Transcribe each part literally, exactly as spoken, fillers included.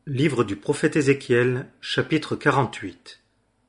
Livre du prophète Ézéchiel, chapitre quarante-huit.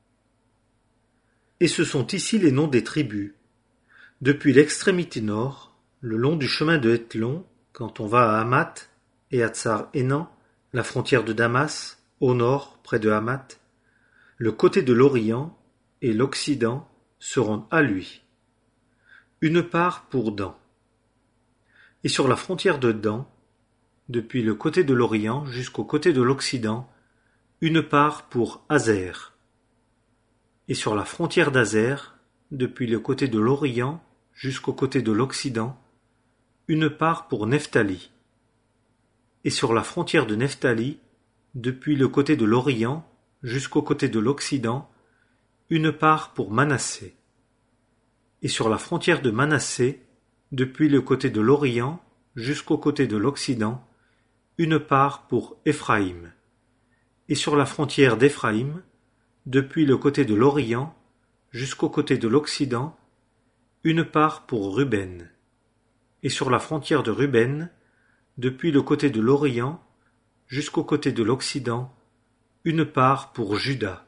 Et ce sont ici les noms des tribus. Depuis l'extrémité nord, le long du chemin de Hétlon, quand on va à Hamath et à Tsar-Hénan, la frontière de Damas, au nord, près de Hamath, le côté de l'Orient et l'Occident seront à lui. Une part pour Dan. Et sur la frontière de Dan, depuis le côté de l'Orient jusqu'au côté de l'Occident, une part pour Azer. Et sur la frontière d'Azer, depuis le côté de l'Orient jusqu'au côté de l'Occident, une part pour Nephtali. Et sur la frontière de Nephtali, depuis le côté de l'Orient jusqu'au côté de l'Occident, une part pour Manassé. Et sur la frontière de Manassé, depuis le côté de l'Orient jusqu'au côté de l'Occident, une part pour Éphraïm. Et sur la frontière d'Éphraïm, depuis le côté de l'Orient jusqu'au côté de l'Occident, une part pour Ruben. Et sur la frontière de Ruben, depuis le côté de l'Orient jusqu'au côté de l'Occident, une part pour Juda.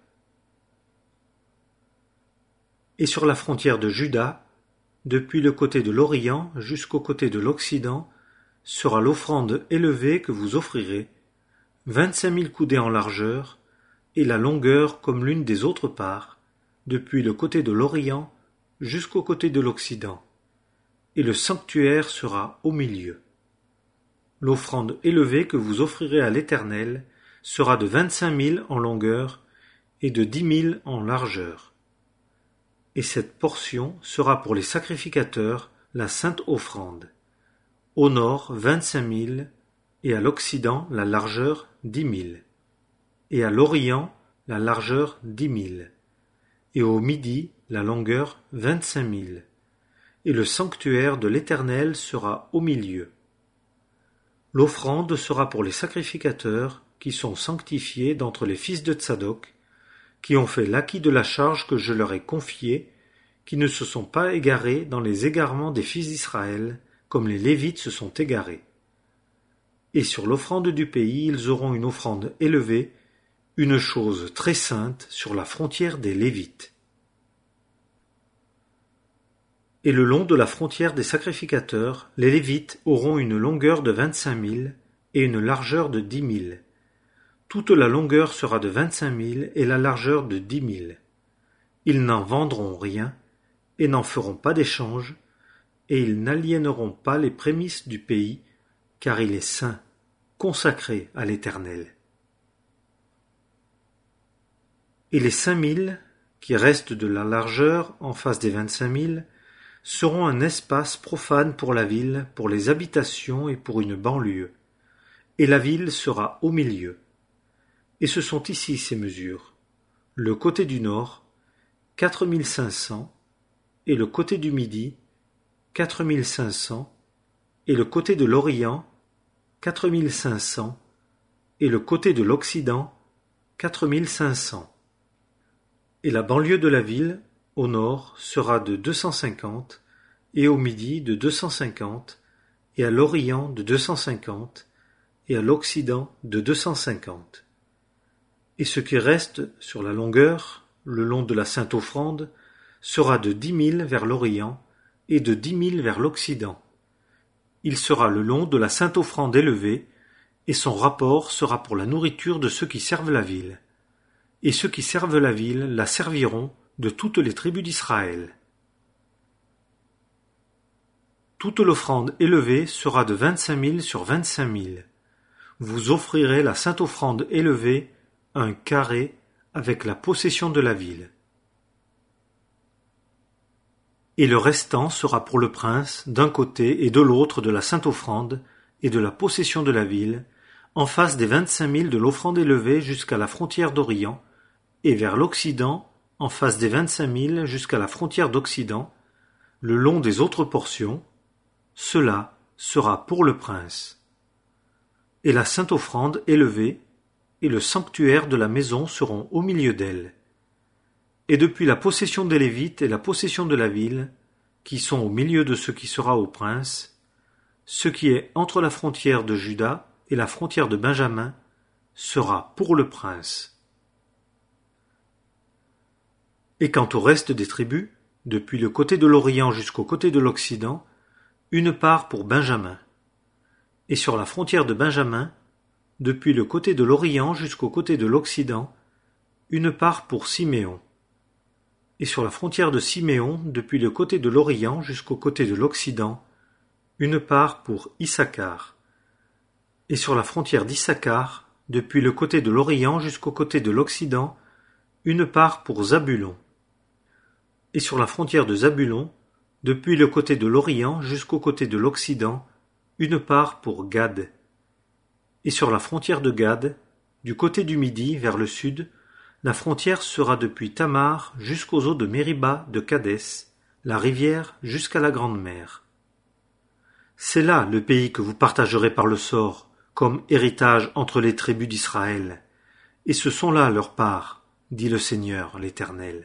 Et sur la frontière de Juda, depuis le côté de l'Orient jusqu'au côté de l'Occident, sera l'offrande élevée que vous offrirez, vingt-cinq mille coudées en largeur, et la longueur comme l'une des autres parts, depuis le côté de l'Orient jusqu'au côté de l'Occident, et le sanctuaire sera au milieu. L'offrande élevée que vous offrirez à l'Éternel sera de vingt-cinq mille en longueur et de dix mille en largeur. Et cette portion sera pour les sacrificateurs la sainte offrande. Au nord vingt-cinq mille, et à l'Occident la largeur dix mille, et à l'Orient la largeur dix mille, et au midi la longueur vingt-cinq mille, et le sanctuaire de l'Éternel sera au milieu. L'offrande sera pour les sacrificateurs qui sont sanctifiés d'entre les fils de Tsadok, qui ont fait l'acquit de la charge que je leur ai confiée, qui ne se sont pas égarés dans les égarements des fils d'Israël, comme les Lévites se sont égarés. Et sur l'offrande du pays, ils auront une offrande élevée, une chose très sainte sur la frontière des Lévites. Et le long de la frontière des sacrificateurs, les Lévites auront une longueur de vingt-cinq mille et une largeur de dix mille. Toute la longueur sera de vingt-cinq mille et la largeur de dix mille. Ils n'en vendront rien et n'en feront pas d'échange, et ils n'aliéneront pas les prémices du pays, car il est saint, consacré à l'Éternel. Et les cinq mille, qui restent de la largeur en face des vingt-cinq mille, seront un espace profane pour la ville, pour les habitations et pour une banlieue, et la ville sera au milieu. Et ce sont ici ces mesures. Le côté du nord, quatre mille cinq cents, et le côté du midi, quatre mille cinq cents, et le côté de l'Orient, quatre mille cinq cents, et le côté de l'Occident, quatre mille cinq cents. Et la banlieue de la ville, au nord, sera de deux cent cinquante, et au midi de deux cent cinquante, et à l'Orient de deux cent cinquante, et à l'Occident de deux cent cinquante. Et ce qui reste sur la longueur, le long de la sainte offrande, sera de dix mille vers l'Orient, et de dix mille vers l'Occident. Il sera le long de la sainte offrande élevée, et son rapport sera pour la nourriture de ceux qui servent la ville. Et ceux qui servent la ville la serviront de toutes les tribus d'Israël. Toute l'offrande élevée sera de vingt-cinq mille sur vingt-cinq mille. Vous offrirez la sainte offrande élevée, un carré, avec la possession de la ville. Et le restant sera pour le prince d'un côté et de l'autre de la sainte offrande et de la possession de la ville, en face des vingt-cinq mille de l'offrande élevée jusqu'à la frontière d'Orient, et vers l'Occident, en face des vingt-cinq mille jusqu'à la frontière d'Occident, le long des autres portions. Cela sera pour le prince. Et la sainte offrande élevée et le sanctuaire de la maison seront au milieu d'elle. Et depuis la possession des Lévites et la possession de la ville, qui sont au milieu de ce qui sera au prince, ce qui est entre la frontière de Juda et la frontière de Benjamin, sera pour le prince. Et quant au reste des tribus, depuis le côté de l'Orient jusqu'au côté de l'Occident, une part pour Benjamin. Et sur la frontière de Benjamin, depuis le côté de l'Orient jusqu'au côté de l'Occident, une part pour Siméon. Et sur la frontière de Siméon, depuis le côté de l'Orient jusqu'au côté de l'Occident, une part pour Issachar. Et sur la frontière d'Issachar, depuis le côté de l'Orient jusqu'au côté de l'Occident, une part pour Zabulon. Et sur la frontière de Zabulon, depuis le côté de l'Orient jusqu'au côté de l'Occident, une part pour Gad. Et sur la frontière de Gad, du côté du Midi vers le sud, la frontière sera depuis Tamar jusqu'aux eaux de Mériba de Kadès, la rivière jusqu'à la grande mer. C'est là le pays que vous partagerez par le sort, comme héritage entre les tribus d'Israël. Et ce sont là leurs parts, dit le Seigneur l'Éternel.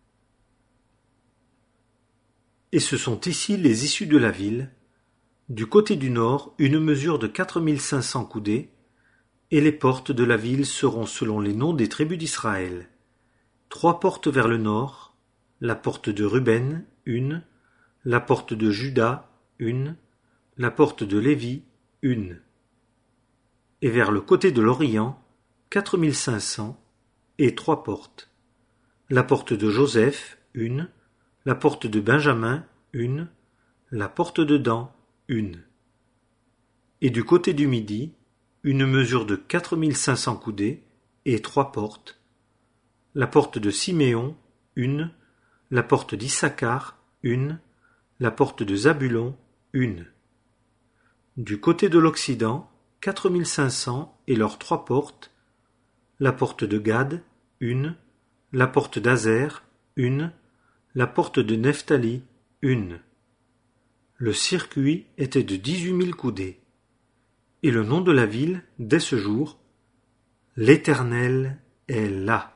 Et ce sont ici les issues de la ville, du côté du nord une mesure de quatre mille cinq cents coudées, et les portes de la ville seront selon les noms des tribus d'Israël. Trois portes vers le nord, la porte de Ruben, une, la porte de Juda, une, la porte de Lévi, une. Et vers le côté de l'Orient, quatre mille cinq cents, et trois portes. La porte de Joseph, une, la porte de Benjamin, une, la porte de Dan, une. Et du côté du Midi, une mesure de quatre mille cinq cents coudées, et trois portes. La porte de Siméon, une, la porte d'Issachar, une, la porte de Zabulon, une. Du côté de l'Occident, quatre mille cinq cents et leurs trois portes. La porte de Gad, une, la porte d'Azer, une, la porte de Nephtali, une. Le circuit était de dix-huit mille coudées. Et le nom de la ville, dès ce jour, l'Éternel est là.